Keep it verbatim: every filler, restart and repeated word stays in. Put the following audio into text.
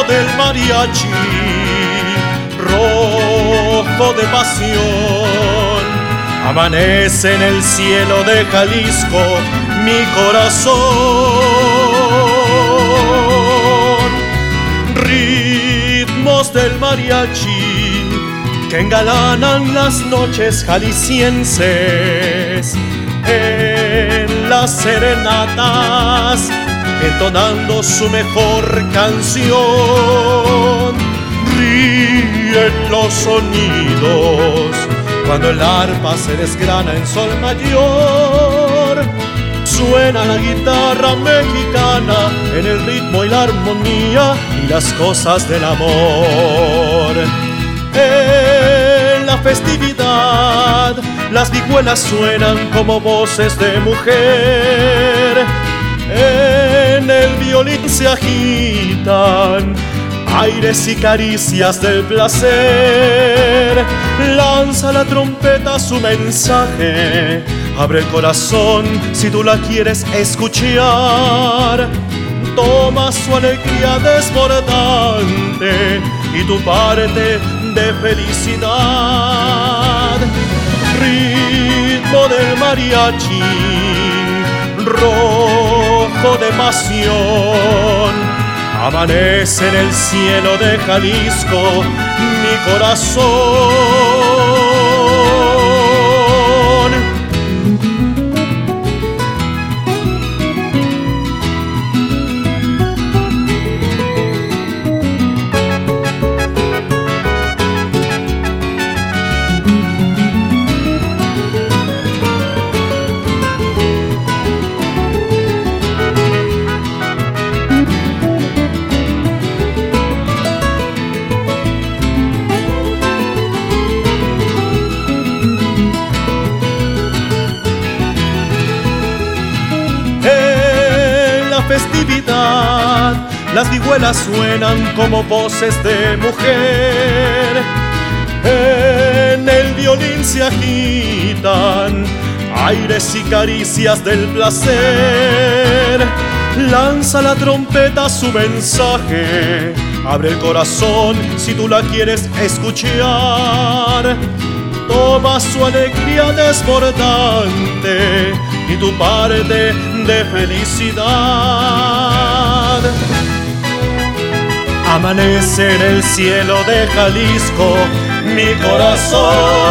del mariachi, rojo de pasión. Amanece en el cielo de Jalisco mi corazón. Ritmos del mariachi que engalanan las noches jaliscienses, en las serenatas entonando su mejor canción. Ríen los sonidos cuando el arpa se desgrana en sol mayor. Suena la guitarra mexicana en el ritmo y la armonía y las cosas del amor. En la festividad las vihuelas suenan como voces de mujer. En el violín se agitan aires y caricias del placer. Lanza la trompeta su mensaje, abre el corazón si tú la quieres escuchar. Toma su alegría desbordante y tu parte de felicidad. Ritmo del mariachi, rojo de pasión. Amanece en el cielo de Jalisco mi corazón. Festividad, las vihuelas suenan como voces de mujer. En el violín se agitan aires y caricias del placer. Lanza la trompeta su mensaje, abre el corazón si tú la quieres escuchar. Toma su alegría desbordante y tu parte de felicidad. Amanece en el cielo de Jalisco mi corazón.